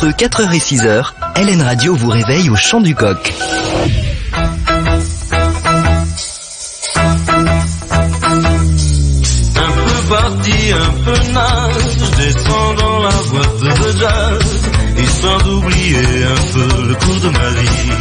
Entre 4h et 6h, LN Radio vous réveille au chant du coq. Un peu parti, un peu nage, je descends dans la boîte de jazz, histoire d'oublier un peu le cours de ma vie.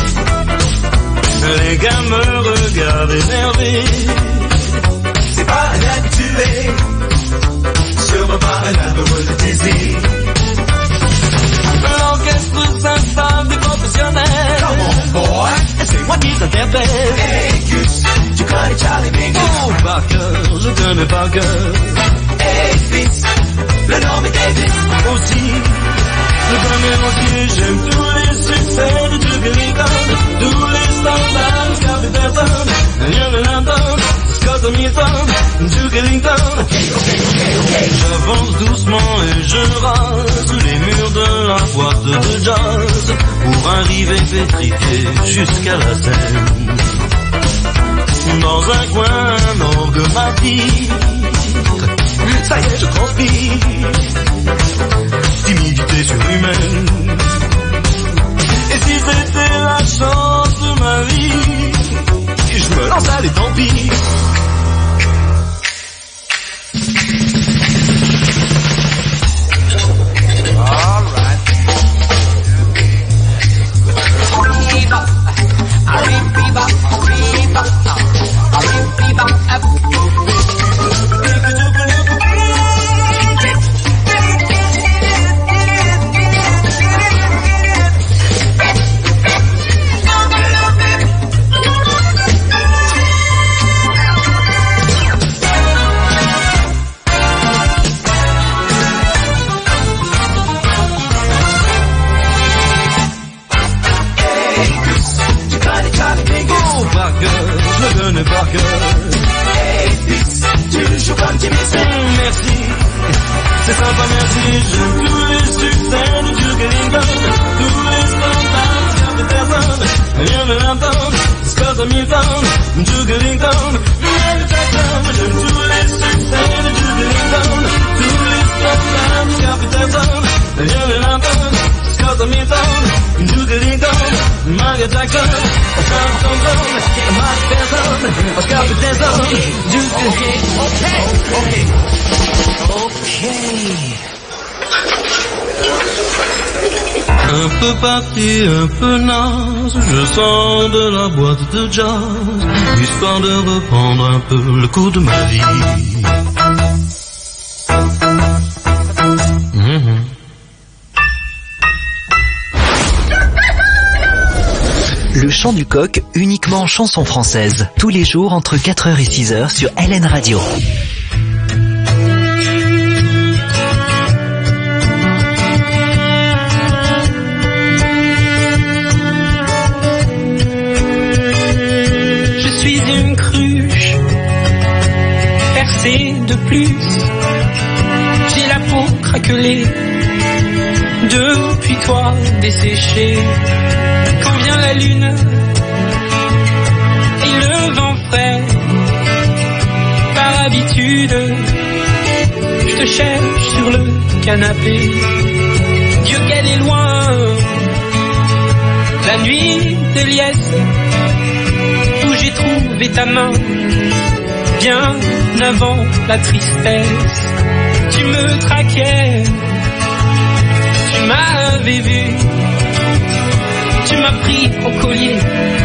Les gars me regardent énervés, c'est pas habitué, sur ma barre amoureux de désir. L'orchestre s'installe des professionnels. Come on boy, c'est moi qui t'interpelle. Hey Gus, tu connais Charlie Mingus? Oh par cœur, je connais par cœur. Hey Fitz, le nom est Davis. Aussi, je connais aussi, j'aime tous les succès de Duke Ellington, tous les standards de Scott Peterson, Young Landon, Scott Hamilton, Duke Ellington. Okay. J'avance doucement et je rase les murs de la boîte de jazz pour arriver pétrifié jusqu'à la scène. Dans un coin, un orgue m'attire. Ça y est, je transpire. Timidité surhumaine. Et si c'était la chance de ma vie, je me lance, allez tant pis. Merci, c'est sympa, merci. J'aime tous les succès de Duke Ellington, tous les standards de Scott Peterson, Young Landon, Scott Hamilton, Duke Ellington, Michael Jackson. J'aime tous les succès de Duke Ellington, tous les standards de Scott Peterson, Young Landon, Scott Hamilton, Duke Ellington, Michael Jackson, Scott Thompson, Mike Peterson, Scott Peterson, Duke Ellington. Un peu parti, un peu naze, je sors de la boîte de jazz, histoire de reprendre un peu le cours de ma vie. Le chant du coq, uniquement en chanson française, tous les jours entre 4h et 6h sur LN Radio. Je suis une cruche, percée de plus, j'ai la peau craquelée, depuis toi desséchée. Quand vient la lune et le vent frais, par habitude, je te cherche sur le canapé. Dieu qu'elle est loin, la nuit de liesse, où j'ai trouvé ta main, bien avant la tristesse. Tu me traquais, tu m'avais vu, tu m'as pris au collier,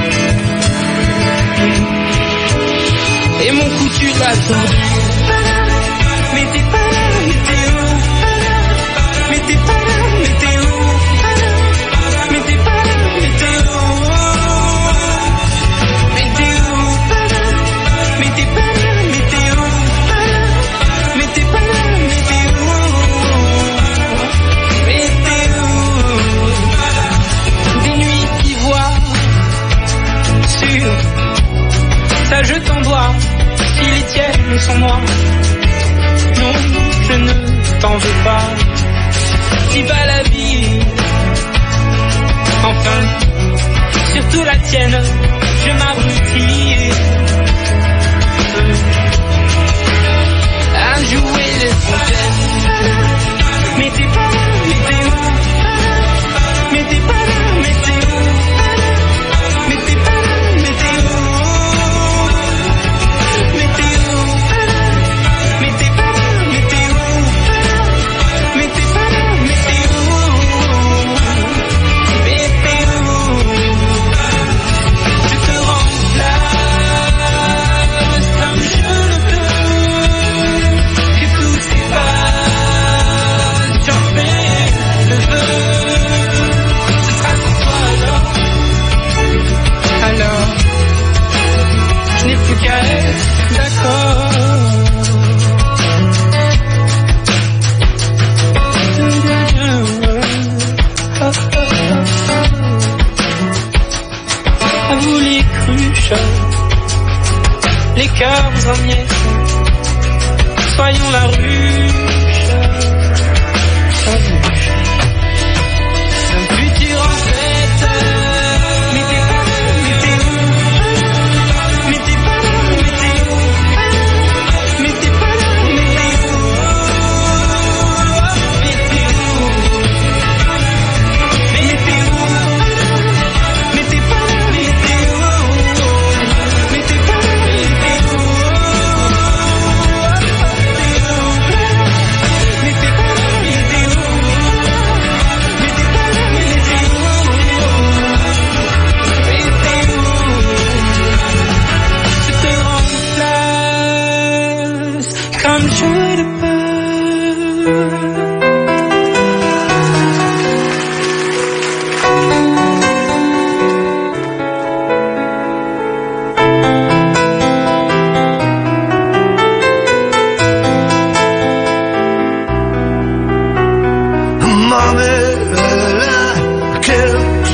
et mon cou tu l'as tordu. Mais t'es pas là, mais t'es où? Mais t'es pas là, mais t'es où? Mais t'es pas là, mais t'es où? Mais t'es où? Mais t'es pas là, mais t'es où? Mais t'es pas là, mais t'es où? Mais t'es où? Des nuits d'ivoire sur ça je t'en dois, si les tiennes sont noires. Non, je ne t'en veux pas, si pas la vie. Enfin, surtout la tienne, je m'abrutis à jouer les fontaines. Mais t'es pas là, mais t'es où? nettoyons la ruche, d'un futur en fête. Mais t'es pas là, mais t'es où? Mais t'es pas là, mais t'es où? Mais t'es pas là, mais t'es où? Mais t'es où? Mais t'es où? Mais t'es pas là, mais t'es où? Mais t'es pas là, mais t'es où? Mais t'es pas là, mais t'es où? Mais t'es pas là, mais t'es où? Mais t'es où? Je te remplace comme je le peux. Ma mère, elle a quelque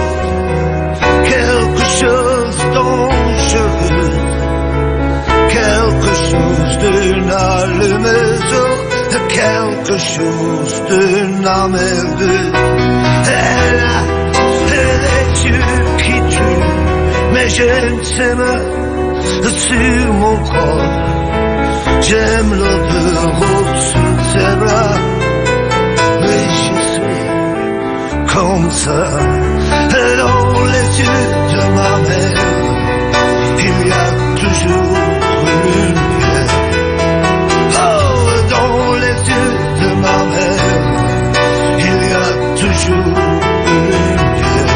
chose dont je veux, quelque chose d'une allumeuse, quelque chose d'une merveille. Elle a des yeux qui tuent, mais j'aime ses mains sur mon corps. J'aime l'odeur au-dessus de ses bras. Mais je suis comme ça. Dans les yeux de ma mère, il y a toujours une lumière. Oh, dans les yeux de ma mère, il y a toujours une lumière.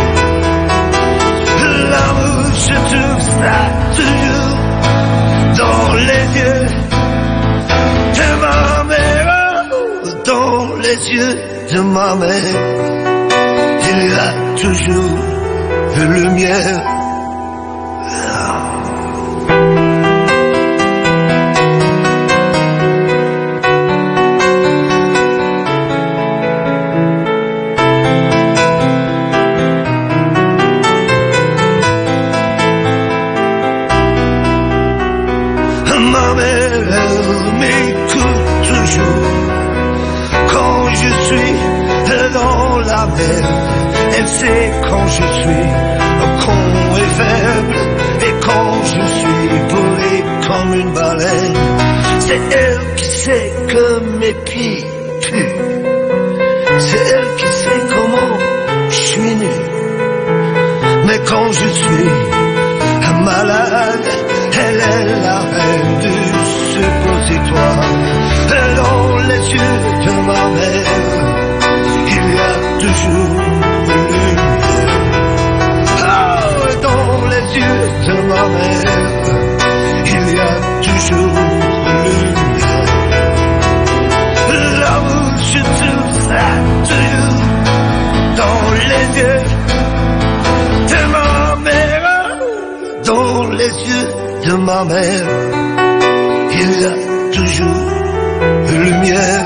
L'amour, je trouve ça toujours dans les yeux de ma mère. Dans les yeux de ma mère, il y a toujours une lumière. Ma mère, elle m'écoute toujours. Quand je suis dans la mer, elle sait quand je suis con et faible, et quand je suis beurré comme une baleine. C'est elle qui sait que mes pieds puent. C'est elle qui sait comment je suis nu. Mais quand je suis malade, elle est la reine du suppositoire. Dans les yeux de ma mère, il y a toujours une lumière. Oh, dans les yeux de ma mère, il y a toujours une lumière. L'amour, je trouve ça toujours dans les yeux de ma mère. Dans les yeux de ma mère, il y a toujours une lumière.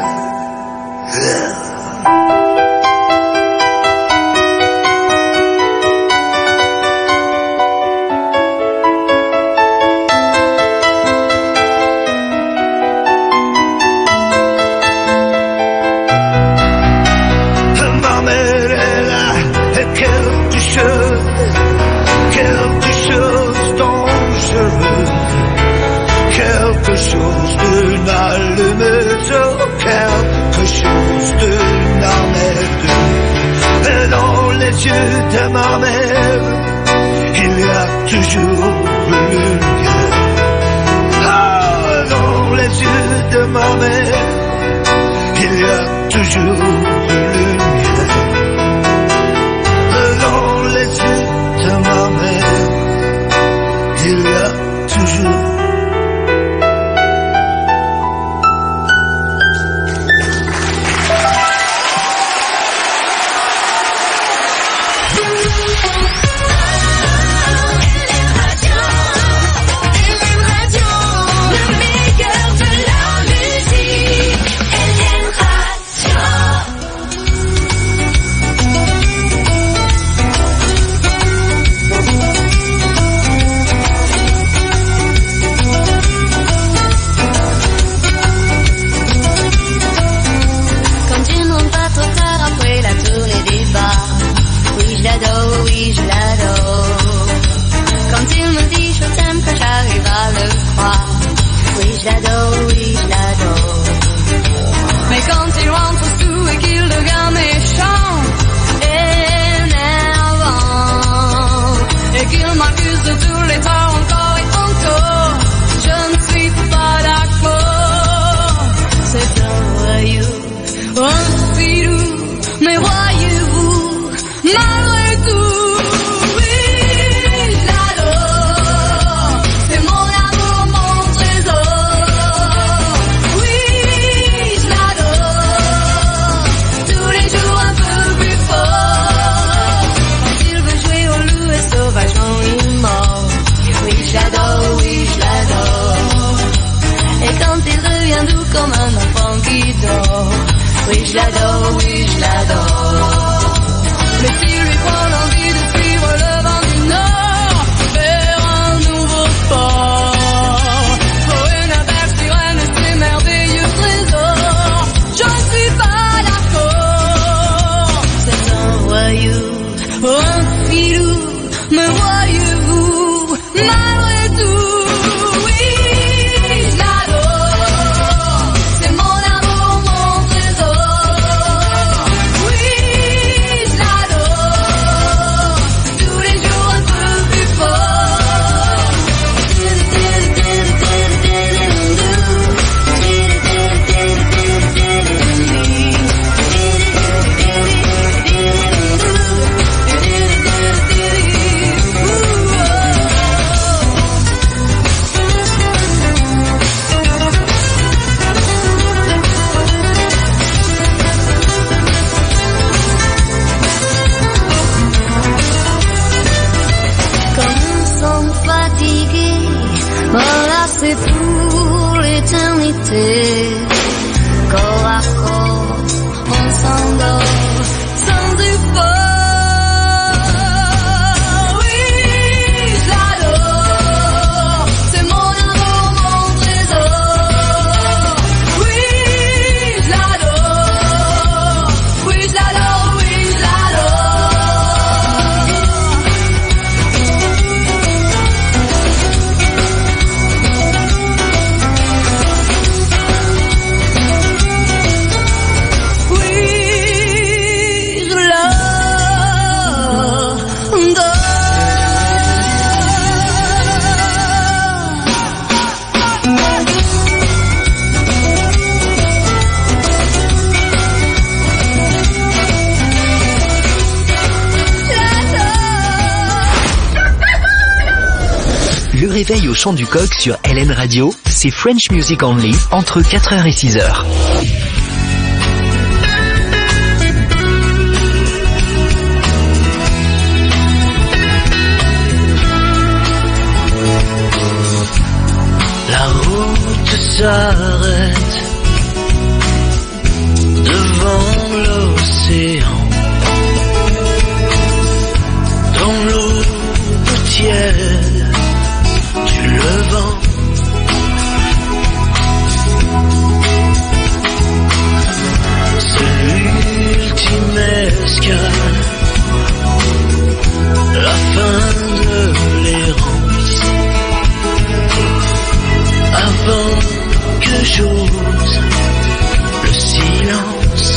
Ma mère, elle a quelque chose dont je veux, quelque chose d'une allumeuse, quelque chose d'une armette. Dans les yeux de ma mère, il y a toujours une lumière. Ah, dans les yeux de ma mère, il y a toujours une lumière. Dans les yeux de ma mère, il y a toujours. l'adore, oui, je l'adore. Mais quand il rentre sous et qu'il devient méchant, énervant, et qu'il m'accuse de tous les torts encore et encore, je ne suis pas d'accord. C'est un voyou, un filou, mais voyez-vous, malgré tout. Comme un enfant qui dort. Oui, je l'adore, oui, je l'adore. Mais s'il lui prend l'envie de suivre le vent du Nord vers un nouveau port, pour une belle sirène et ses merveilleux trésors, je ne suis pas d'accord. C'est un voyou, un filou, me voyez-vous, malgré tout. C'est pour l'éternité, corps à corps, on s'endort sans effort. Oui, je l'adore, c'est mon amour, mon trésor. Oui, je l'adore, oui, je l'adore, oui, je Le réveil au chant du coq sur LN Radio, c'est French Music Only, entre 4h et 6h. La route s'arrête devant l'océan, dans l'eau tiède du levant. C'est l'ultime escale, la fin de l'errance, avant que j'ose le silence.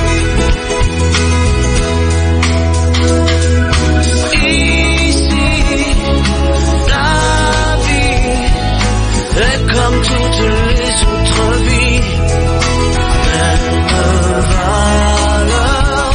Comme toutes les autres vies, même valeur,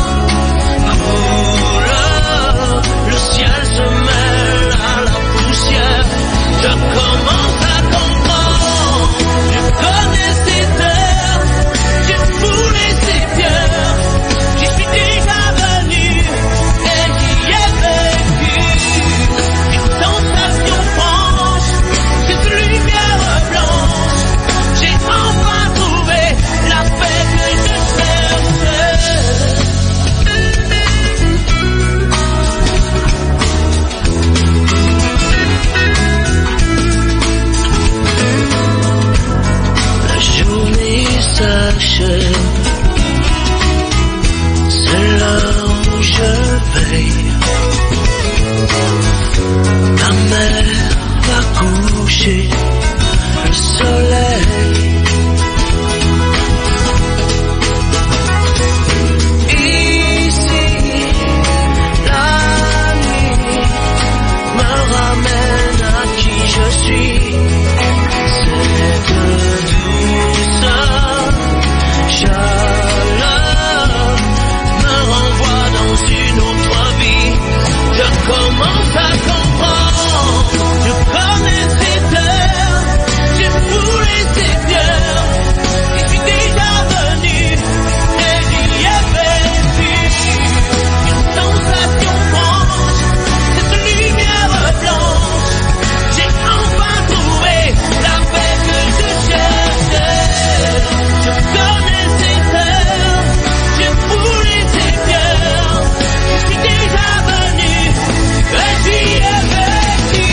couleur, le ciel se mêle à la poussière. Je commence à comprendre, je connais ces terres, j'ai foulé ces pierres, j'y suis déjà venu et j'y ai vécu. Une sensation franche, cette lumière blanche, j'ai enfin trouvé la paix que je cherchais. La journée s'achève, c'est l'heure où je veille. La mer va coucher, le soleil suis. Cette douce chaleur me renvoie dans une autre vie. Je commence à comprendre. Je connais ces heures, j'ai foulé ces cœurs. Et je suis déjà venu et j'y ai vécu. Une sensation blanche, cette lumière blanche. J'ai enfin trouvé la paix que je cherchais. Je connais ces heures, j'ai foulé ces cœurs. Je suis déjà venu et j'y ai vécu.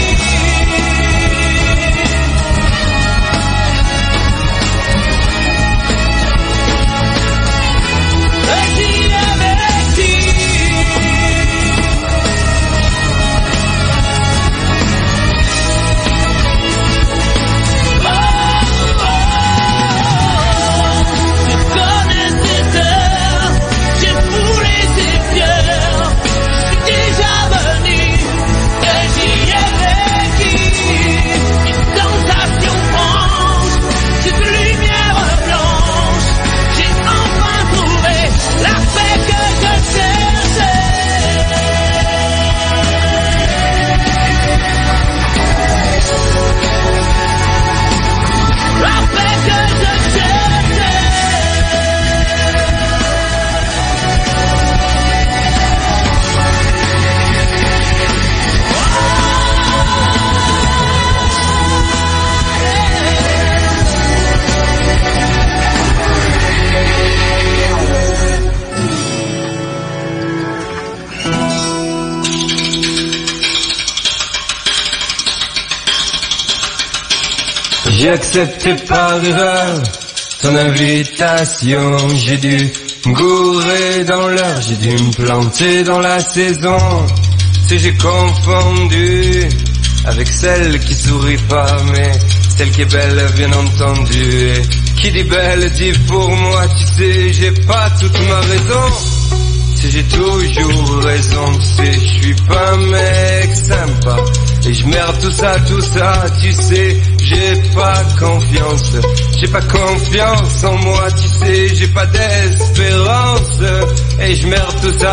Et j'y ai vécu. Je connais ces heures, j'ai foulé ces cœurs. Je suis déjà venu et j'y ai vécu. Une sensation franche, cette lumière blanche. J'ai enfin trouvé la paix que je cherchais. La paix que je cherchais. J'ai accepté par erreur ton invitation, j'ai dû me gourer dans l'heure, j'ai dû me planter dans la saison. Si j'ai confondu avec celle qui sourit pas, mais celle qui est belle bien entendu. Et qui dit belle dit pour moi, tu sais, j'ai pas toute ma raison. Si j'ai toujours raison, tu sais, je suis pas un mec sympa. Et je merde tout ça, tu sais, j'ai pas confiance. J'ai pas confiance en moi, tu sais, j'ai pas d'espérance. Et je merde tout ça.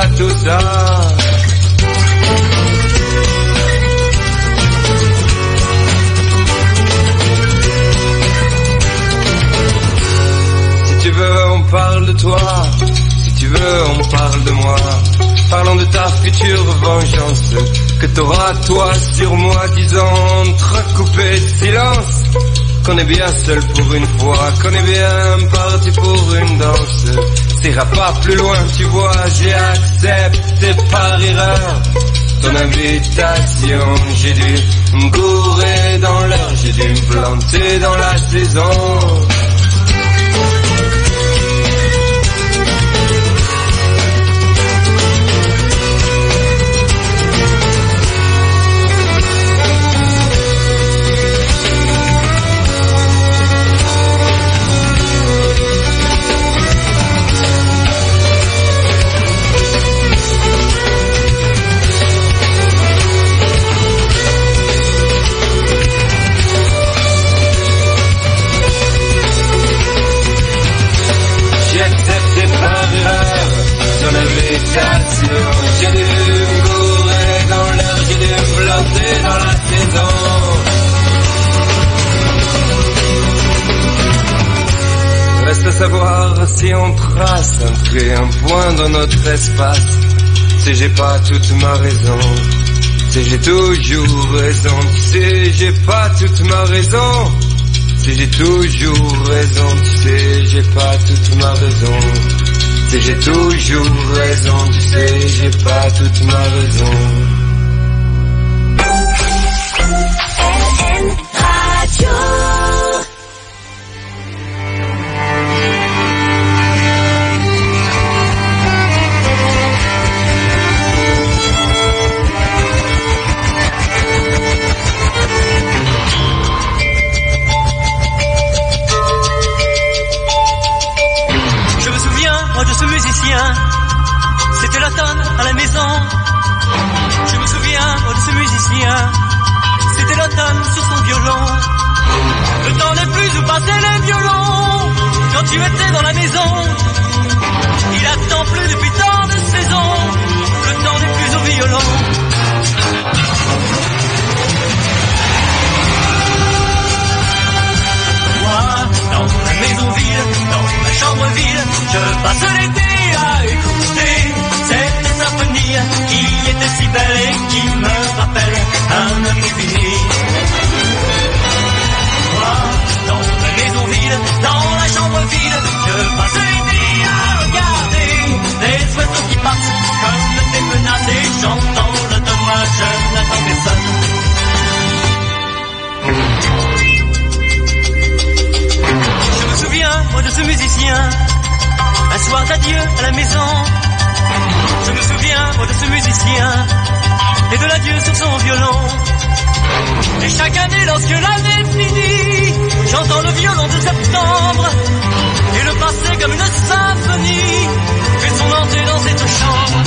Si tu veux, on parle de toi. Si tu veux, on parle de moi. Parlons de ta future vengeance que t'auras toi sur moi, disant entrecoupé de silence. Qu'on est bien seul pour une fois, qu'on est bien parti pour une danse. T'ira pas plus loin, tu vois, j'ai accepté par erreur ton invitation. J'ai dû me gourer dans l'heure, j'ai dû me planter dans la saison. J'ai dû me gourer dans l'heure, j'ai dû me planter dans la saison. Reste à savoir si on trace un trait, un point dans notre espace. Si j'ai pas toute ma raison, si j'ai toujours raison, tu sais, j'ai pas toute ma raison. Si j'ai toujours raison, tu sais, j'ai pas toute ma raison. Si j'ai toujours raison, tu sais, j'ai pas toute ma raison. Radio. De ce musicien, c'était l'automne à la maison. Je me souviens de ce musicien, c'était l'automne sur son violon. étais dans la maison. Il attend plus depuis tant de saisons. Le temps n'est plus au violon. Moi, dans la maison vide, dans la chambre vide, je passe l'été à écouter cette symphonie qui était si belle et qui me rappelle un amour fini. Moi, dans la maison vide, dans la chambre vide, je passe l'été à regarder les oiseaux qui passent comme des menaces et j'entends l'automne, moi je n'attends personne. Je me souviens, moi, de ce musicien, un soir d'adieu à la maison. Je me souviens, moi, de ce musicien, et de l'adieu sur son violon. Et chaque année, lorsque l'année finit, j'entends le violon de septembre, et le passé comme une symphonie fait son entrée dans cette chambre.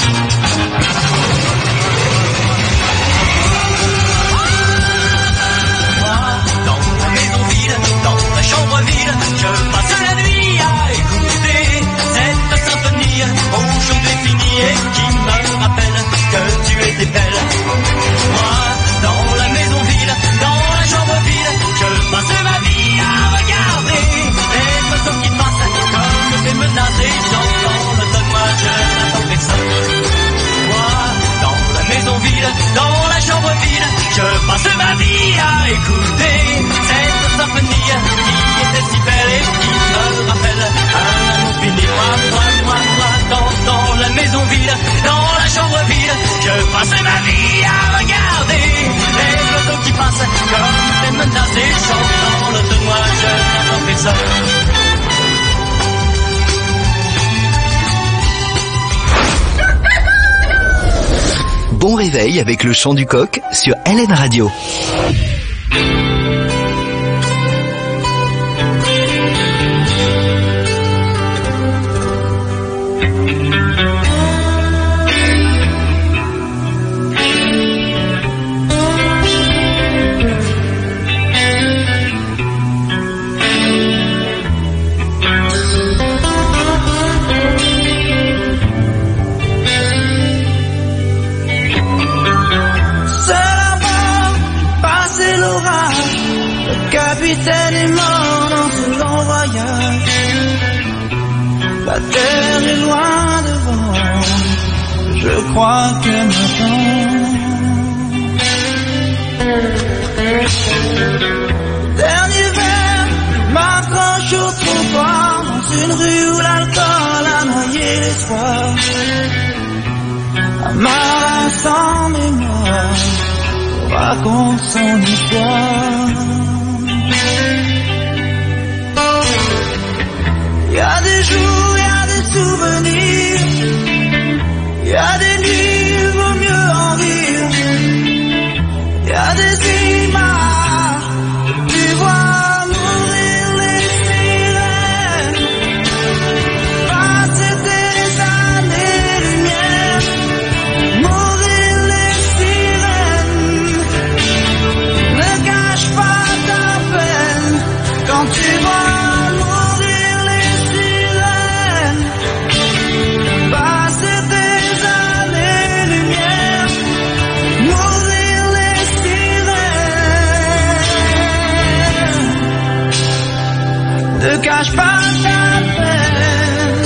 Dans la maison vide, dans la chambre vide, je passe la nuit à écouter cette symphonie aujourd'hui finie et qui me rappelle que tu étais belle. Moi, dans la maison vide, dans la chambre vide, je passe ma vie à regarder les oiseaux qui passent comme des menaces et j'entends le ton, moi je n'attends personne. Moi, dans la maison vide, dans la chambre vide, je passe ma vie à écouter cette symphonie qui était si belle et qui me rappelle un amour fini. Moi, dans la maison vide, dans la chambre vide, je passe ma vie à regarder les oiseaux qui passent comme des menaces et j'entends le ton, moi je n'attends personne. Bon réveil avec le chant du coq sur LN Radio. Capitaine est mort dans ce long voyage. La terre est loin devant. Je crois qu'elle m'attend. Dernier verre m'accroche au trottoir dans une rue où l'alcool a noyé l'espoir. Un marin sans mémoire raconte son histoire. Il y a des jours, il y a des souvenirs, il y a des nuits, il vaut mieux en rire. Il y a des images, tu vois mourir les sirènes. Passer des années-lumière, mourir les sirènes. Ne cache pas ta peine quand tu vois. Ne cache pas ta peine.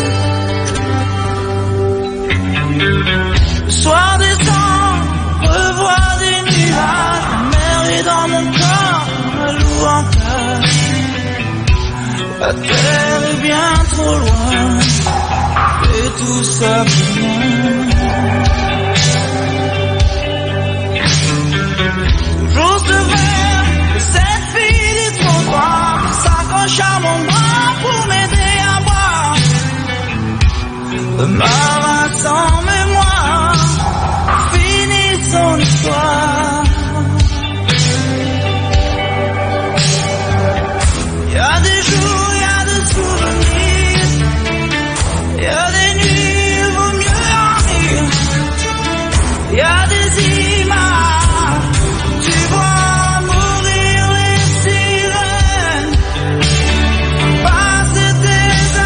Le soir descend, revois des nuages. La mer est dans mon corps, la loue en cage. La terre est bien trop loin, et tout ça pour moi. Toujours ce verre, et cette fille du trottoir s'accroche à mon bras pour m'aider à boire. Le marin sans mémoire finit son histoire. Il y a des jours, il y a des souvenirs, il y a des nuits, il vaut mieux en rire. Il y a des images, tu vois mourir les sirènes. Passer des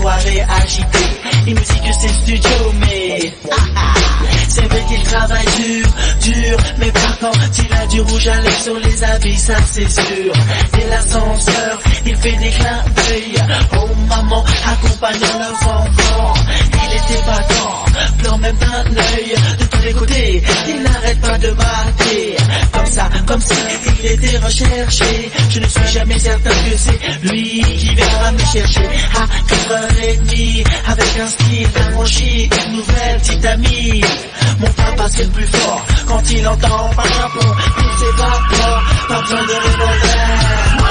soirées agitées, il me dit que c'est le studio, mais c'est vrai qu'il travaille dur, mais par contre il a du rouge à lèvres sur les habits, ça c'est sûr. Dès l'ascenseur, il fait des clins d'œil aux mamans accompagnant leurs enfants. Il était battant, pleure même d'un œil. De tous les côtés, il n'arrête pas de battre. Comme si il était recherché. Je ne suis jamais certain que c'est lui qui viendra me chercher. À 4h30, avec un style affranchi, une nouvelle petite amie. Mon papa c'est le plus fort, quand il entend par rapport, il s'évapore, pas besoin de revolver.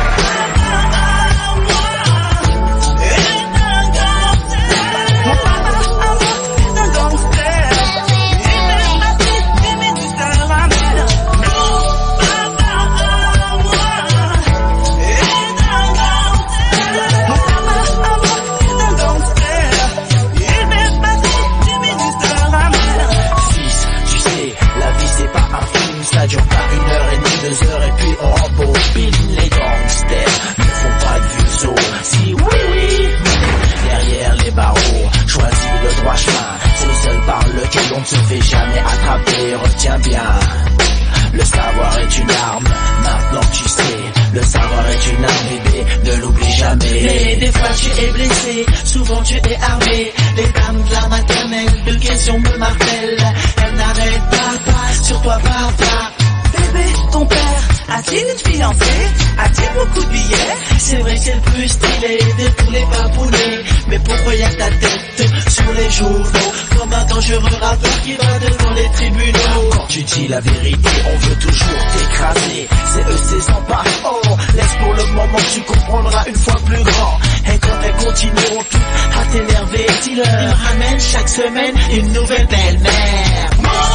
Ça dure pas 1h30, 2h et puis on rembobine. Les gangsters ne font pas de vieux os. Si oui, derrière les barreaux, choisis le droit chemin. C'est le seul par lequel on ne se fait jamais attraper. Retiens bien, le savoir est une arme. Maintenant tu sais, le savoir est une arme, bébé, ne l'oublie jamais. Mais des fois tu es blessé, souvent tu es armé. Les dames de la maternelle, de questions me martèlent. Elles n'arrêtent pas, sur toi papa. Bébé, ton père a-t-il une fiancée? A-t-il beaucoup de billets? C'est vrai que c'est le plus stylé de tous les papounets. Mais pourquoi y'a ta tête sur les journaux comme un dangereux rappeur qui va devant les tribunaux? Quand tu dis la vérité, on veut toujours t'écraser. C'est eux, c'est sans pas. Oh, laisse pour le moment, tu comprendras une fois plus grand. Et quand elles continueront toutes à t'énerver, dis-leur, ils me ramènent chaque semaine une nouvelle belle-mère.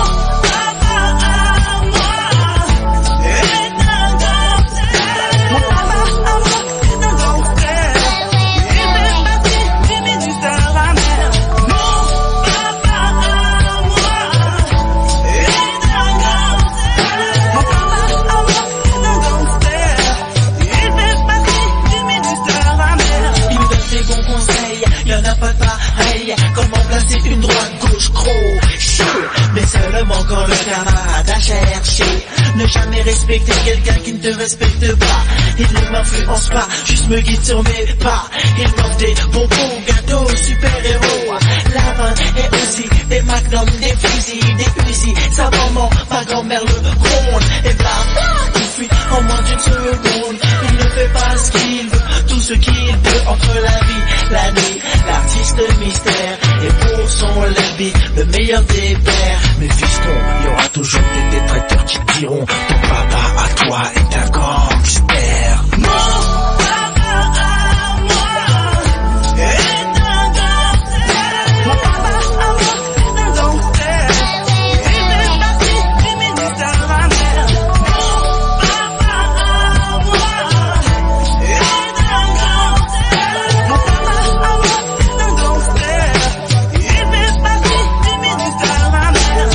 Comment placer une droite gauche crochet, mais seulement quand le camarade a cherché. Ne jamais respecter quelqu'un qui ne te respecte pas. Il ne m'influence pas, juste me guide sur mes pas. Il m'offre des bonbons, gâteaux, super-héros. La main et aussi des magnums, des fusils, des usines. Sa maman, ma grand-mère le gronde. Et blam, il fuit en moins d'une seconde. Il ne fait pas ce qu'il veut, tout ce qu'il peut entre la vie, la nuit. L'artiste mystère, et pour son lobby, le meilleur des pères. Mais fiston, il y aura toujours des détraiteurs qui diront ton papa à toi est un gangster. Mon papa à moi est un gangster. Mon papa à moi est un gangster. Il fait partie du ministère de la mer. Mon papa à moi est un gangster. Mon papa à moi est un gangster. Il fait partie du ministère de la mer.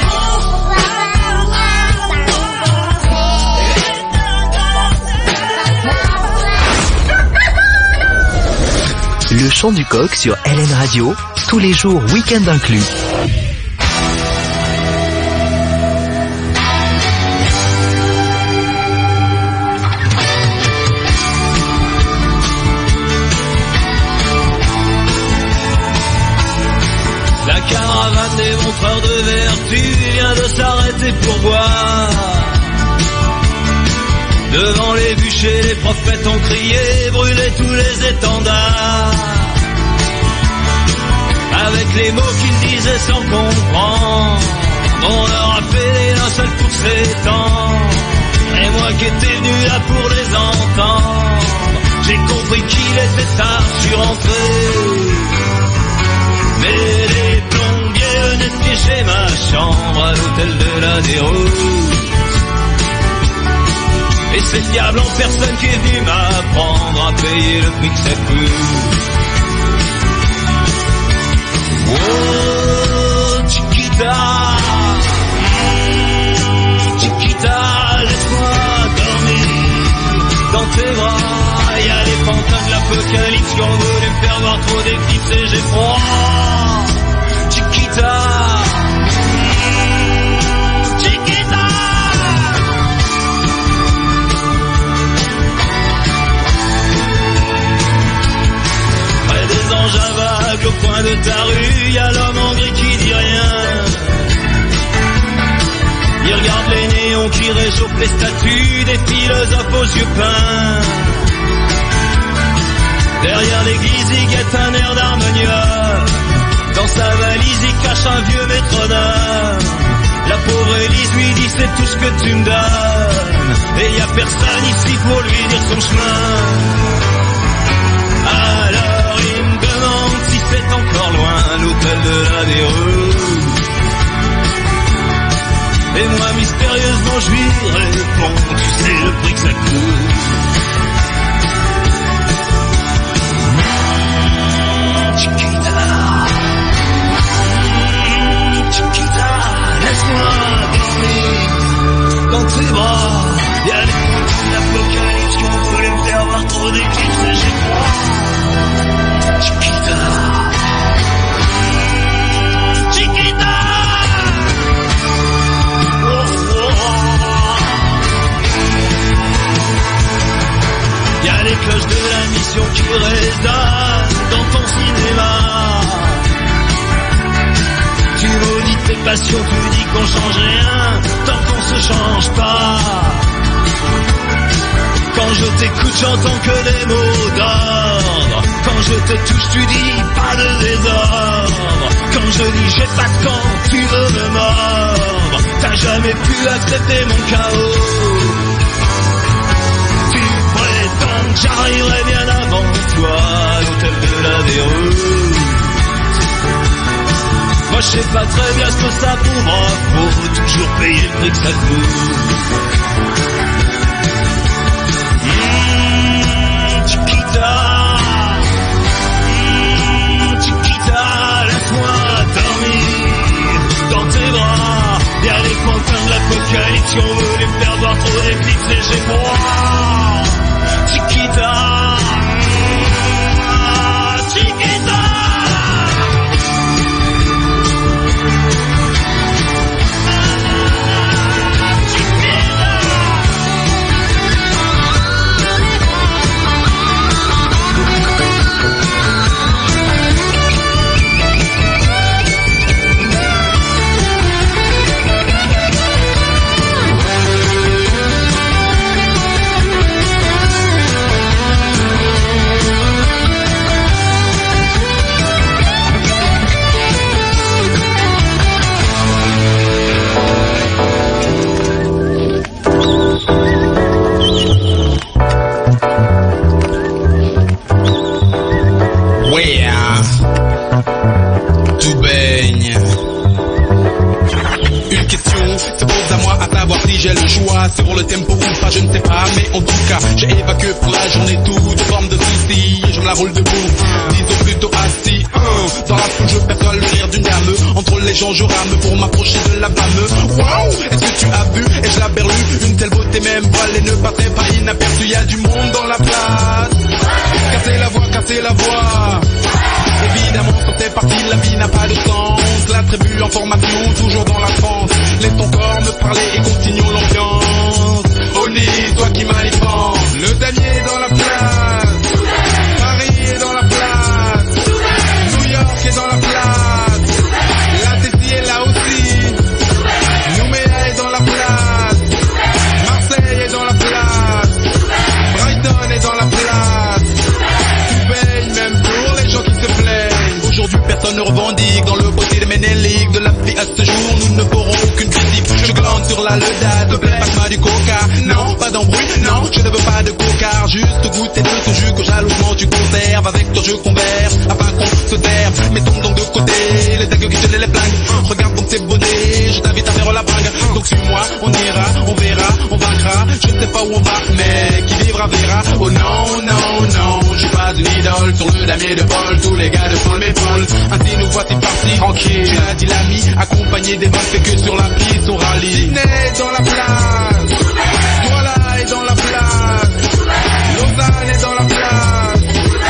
Le chant du coq sur LN Radio, tous les jours, week-end inclus. La caravane des montreurs de vertu vient de s'arrêter pour boire. Devant les bûchers, les prophètes ont crié, brûlé tous les étendards. Avec les mots qu'ils disaient sans comprendre, on leur a fait les linceuls pour s'étendre. Et moi qui étais venu là pour les entendre, j'ai compris qu'il était tard, je suis rentré. Mais les plombiers venaient de piéger ma chambre à l'hôtel de la Déroute. Et c'est le diable en personne qui est venu m'apprendre à payer le prix que ça coûte. Oh, Chiquita, Chiquita, laisse-moi dormir dans tes bras. Y a les pantins de la l'apocalypse qui ont voulu me faire voir trop d'éclipses et j'ai froid. Chiquita, Chiquita. Près des anges aveugles au coin de ta rue, y'a l'homme en gris qui dit rien. Il regarde les néons qui réchauffent les statues des philosophes aux yeux peints. Derrière l'église, il guette un air d'harmonia. Dans sa valise, il cache un vieux métronome. La pauvre Élise lui dit c'est tout ce que tu me donnes. Et y a personne ici pour lui dire son chemin. Alors il me demande si c'est encore loin l'hôtel de la Déroute. Et moi mystérieusement je lui réponds, tu sais le prix que ça coûte. Chiquita, Chiquita, laisse-moi dormir dans tes bras. Y'a les comptes de l'apocalypse qui ont voulu me faire voir trop d'éclipses et j'ai froid. Chiquita, Chiquita. Y'a les cloches de la mission qui résonnent dans ton cinéma. Tu maudis tes passions, tu dis qu'on change rien tant qu'on se change pas. Quand je t'écoute, j'entends que des mots d'ordre. Quand je te touche, tu dis pas de désordre. Quand je dis j'ai pas de camp, tu veux me mordre. T'as jamais pu accepter mon chaos. J'arriverai bien avant toi à l'hôtel de la Déroute. Moi je sais pas très bien ce que ça pourra. Faut toujours payer le prix que ça coûte. Chiquita, Chiquita, laisse-moi dormir dans tes bras. Y'a les fantômes de l'apocalypse qui ont voulu me faire voir trop d'éclipses et j'ai froid. Chiquita, Chiquita. J'ai le choix sur le tempo ou pas, je ne sais pas, mais en tout cas, j'ai évacué pour la journée toute forme de soucis. Je me la roule debout, disons plutôt assis. Dans la foule, je perçois le rire d'une dame. Entre les gens, je rame pour m'approcher de la femme. Waouh, est-ce que tu as vu? Et je la berlue, une telle beauté même voilée ne passait pas inaperçue. Y a du monde dans la place. Cassez la voix, cassez la voix. Évidemment, quand c'est parti, la vie n'a pas de sens. La tribu en formation, toujours dans la France. Laisse ton corps me parler et continuons l'ambiance. Oni, toi qui manifeste. Le damier est dans la place. Paris est dans la place. New York est dans la place. La Tessie est là aussi. Nouméa est dans la place. Marseille est dans la place. Brighton est dans la place. Tu payes même pour les gens qui se plaignent. Aujourd'hui personne ne revendique dans le côté de Ménélique. De la vie à ce jour nous ne ferons aucune critique. Je glande sur la ledade, te plaît passe-moi du coca. Non, pas d'embrouille, non, je ne veux pas de coca. Juste goûter de ton jus que jalousement tu conserves. Avec toi je converse, afin qu'on se terre. Mettons donc de côté les aigues qui te les flinguent. Regarde donc tes bonnets, je t'invite à faire la bringue. Donc suis-moi, on ira, on verra, on vaincra. Je ne sais pas où on va, mais qui vivra verra. Oh non, non, non, je suis pas une idole. Sur le damier de Paul, tous les gars de Paul m'épaulent. Ainsi nous voici partis, tranquille. Tu l'as dit l'ami, accompagné des bonnes, fait que sur la piste on rallie. Sydney est dans la place, Douala est dans la place, Lausanne est dans la place,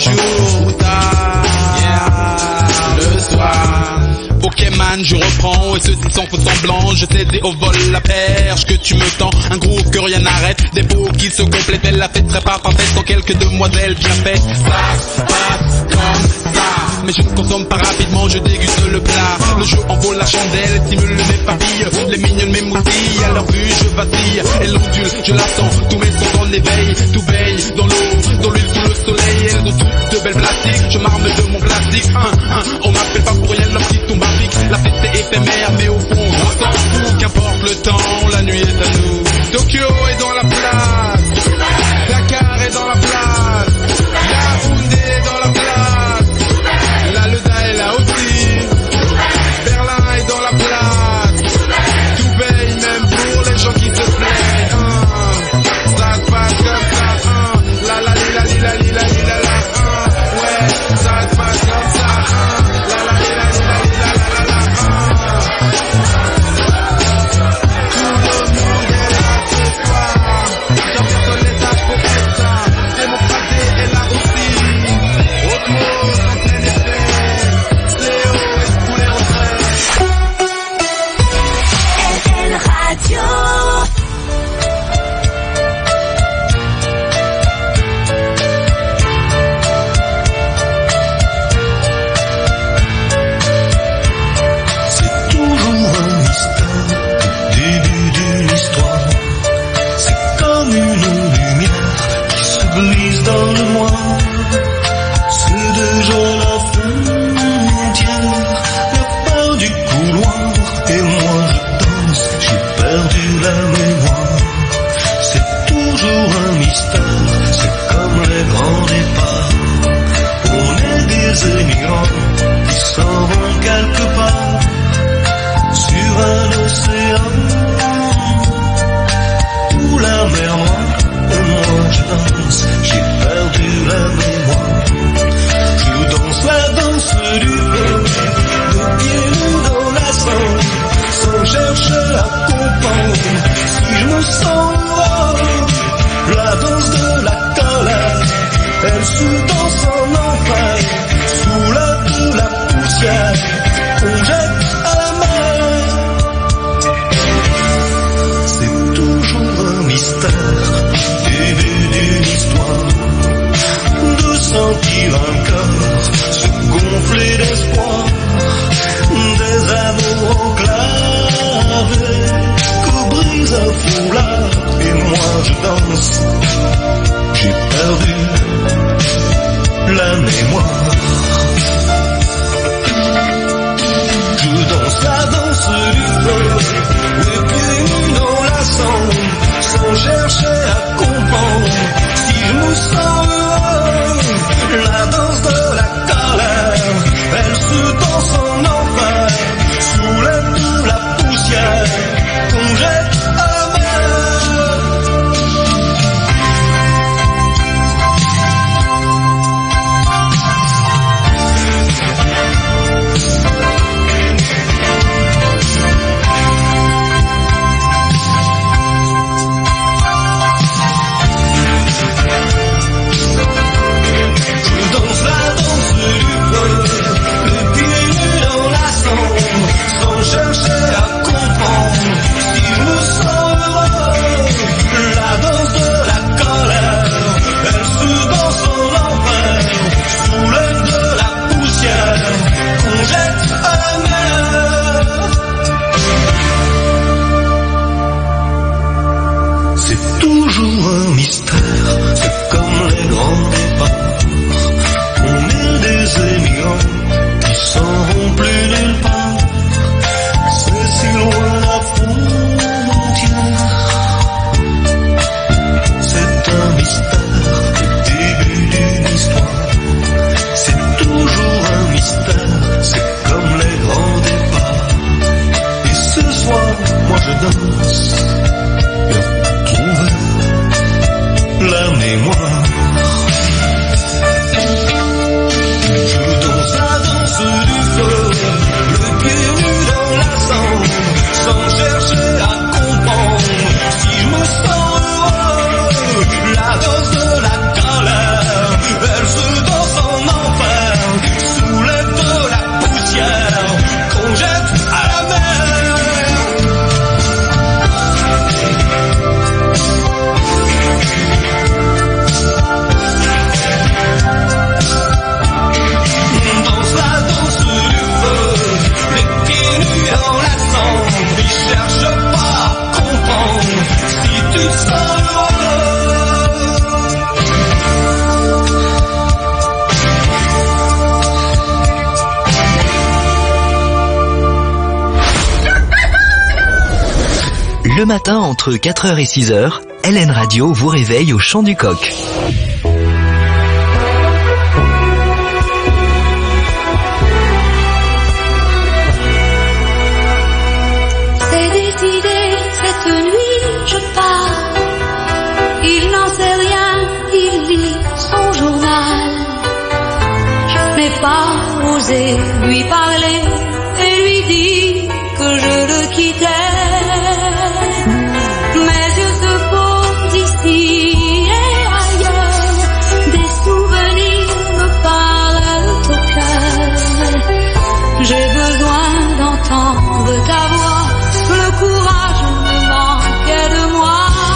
jour ou tard, le soir. Pokémon, je reprends, et ceci sans faux semblant. Je saisis au vol la perche que tu me tends. Un groove que rien n'arrête, des beaux qui se complètent. Elle la fait très parfaite en quelques demoiselles bien faites. Ça passe comme ça, mais je ne consomme pas rapidement, je déguste le plat. Le jeu en vaut la chandelle, stimule mes papilles. Les mignonnes m'émoustillent, à leur vue je vacille. Elle ondule, je la sens, tous mes sons en éveil. Tout veille dans l'eau, dans l'huile, sous le soleil. Elles ont toutes de belles plastiques, je m'arme de mon plastique. On m'appelle pas pour rien, leur petit tombe. La fête est éphémère mais au fond on s'en fout. Qu'importe le temps, la nuit est à nous. Tokyo est dans la place, Dakar est dans la place, Yaoundé est dans la place, la Leda est là aussi, Berlin est dans la place, Dubaï même pour les gens qui se plaignent. Ça se passe comme ça, la la li la li la li la li la la, ouais, ça se passe comme ça, la la li la li la li la la. Le matin entre 4h et 6h, LN Radio vous réveille au chant du coq. C'est décidé, cette nuit je pars. Il n'en sait rien, il lit son journal. Je n'ai pas osé lui parler et lui dire que je le quittais. Mes yeux se posent ici et ailleurs. Des souvenirs me parlent au cœur. J'ai besoin d'entendre ta voix. Le courage me manquait de moi.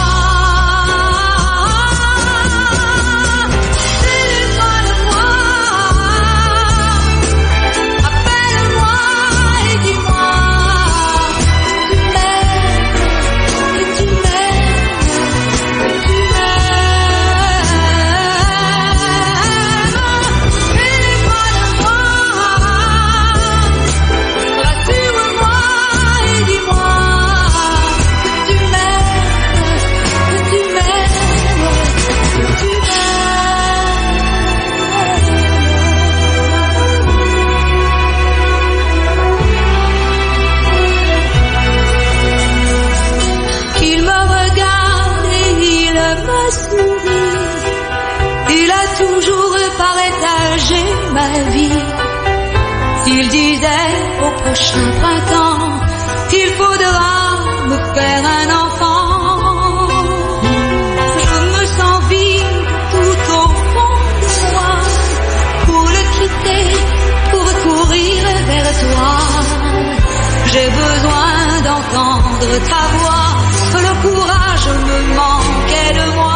Il disait au prochain printemps, il faudra me faire un enfant. Je me sens vide tout au fond de moi, pour le quitter, pour courir vers toi. J'ai besoin d'entendre ta voix, le courage me manquait de moi.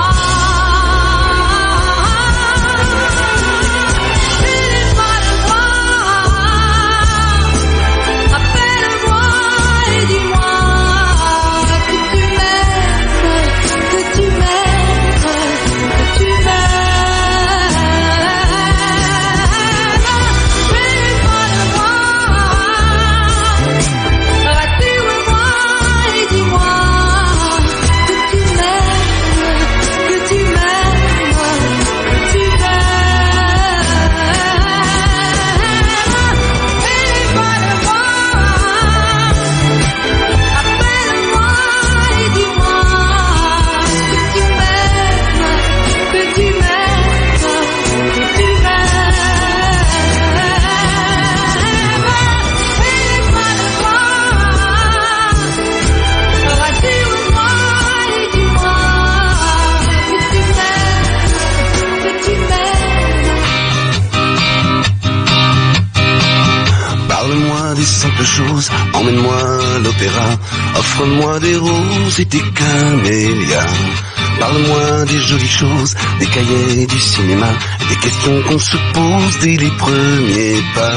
Simples choses, emmène-moi à l'opéra, offre-moi des roses et des camélias. Parle-moi des jolies choses, des cahiers du cinéma, des questions qu'on se pose dès les premiers pas.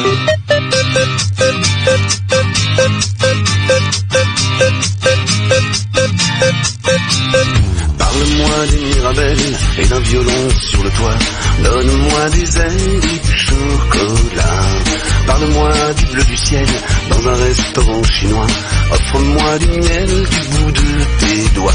Parle-moi des Mirabelles et d'un violon sur le toit. Donne-moi des ailes et du chocolat. Parle-moi du bleu du ciel dans un restaurant chinois. Offre-moi du miel du bout de tes doigts.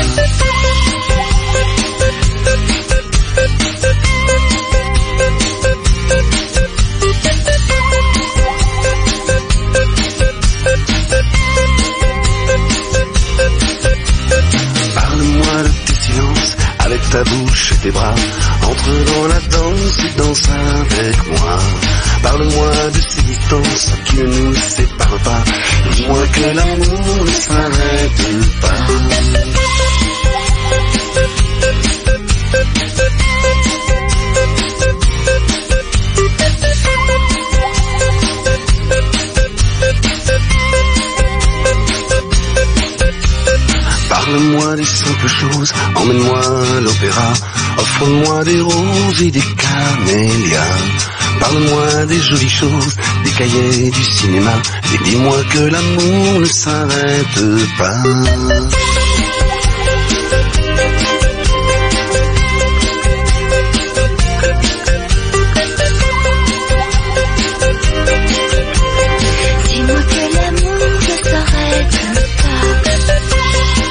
Parle-moi de tes silences avec ta bouche et tes bras. Entre dans la danse et danse avec moi. Parle-moi de ces distances qui ne nous séparent pas. Dis-moi que l'amour ne s'arrête pas. Parle-moi des simples choses, emmène-moi à l'opéra. Offre-moi des roses et des camélias. Parle-moi des jolies choses, des cahiers du cinéma. Et dis-moi que l'amour ne s'arrête pas. Dis-moi que l'amour ne s'arrête pas.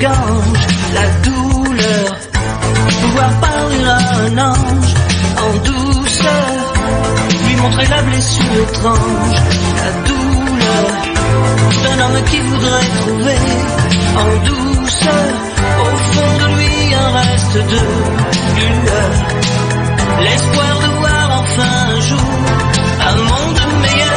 Gange, la douleur, pouvoir parler à un ange en douceur, lui montrer la blessure étrange, la douleur d'un homme qui voudrait trouver en douceur au fond de lui un reste de lueur, l'espoir de voir enfin un jour un monde meilleur.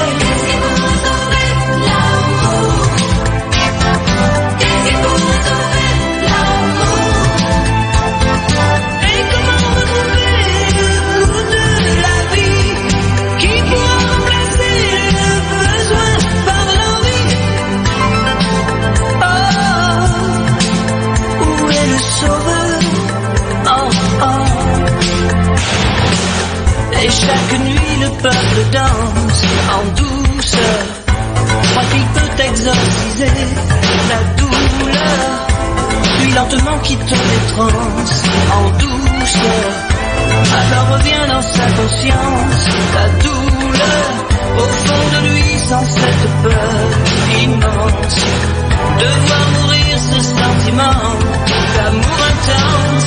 Et chaque nuit le peuple danse en douceur, croit qu'il peut exorciser la douleur, puis lentement quitte les transes en douceur, alors revient dans sa conscience la douleur, au fond de lui sans cette peur immense, de voir mourir ce sentiment d'amour intense.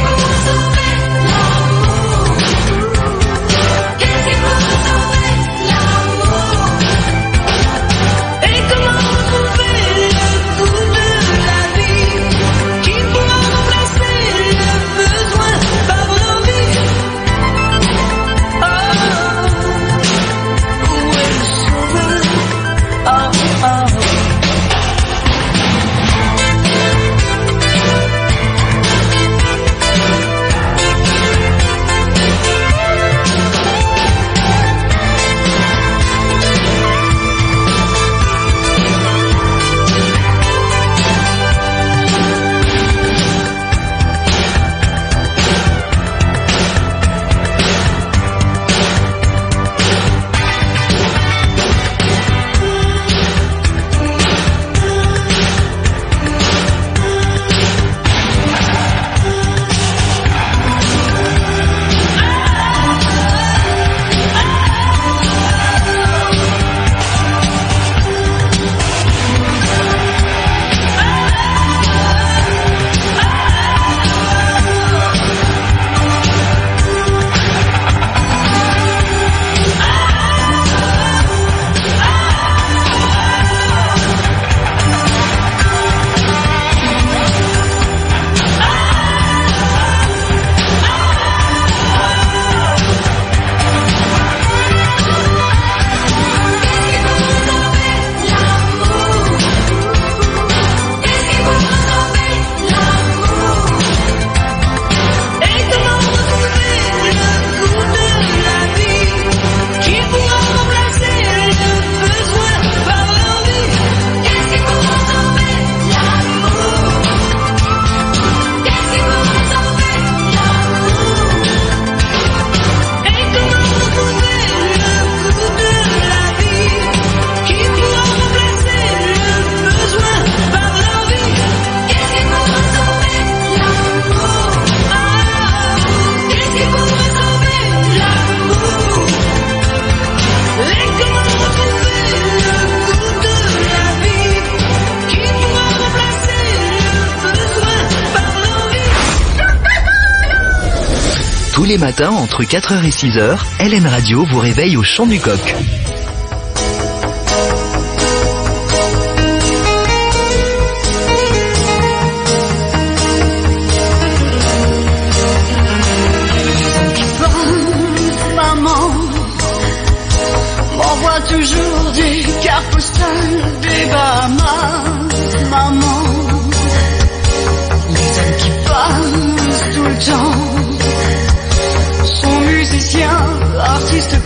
Tous les matins, entre 4h et 6h, LN Radio vous réveille au chant du coq. Maman m'envoie toujours des cartes postales des Bahamas. Maman, les hommes qui passent tout le temps, musiciens, artistes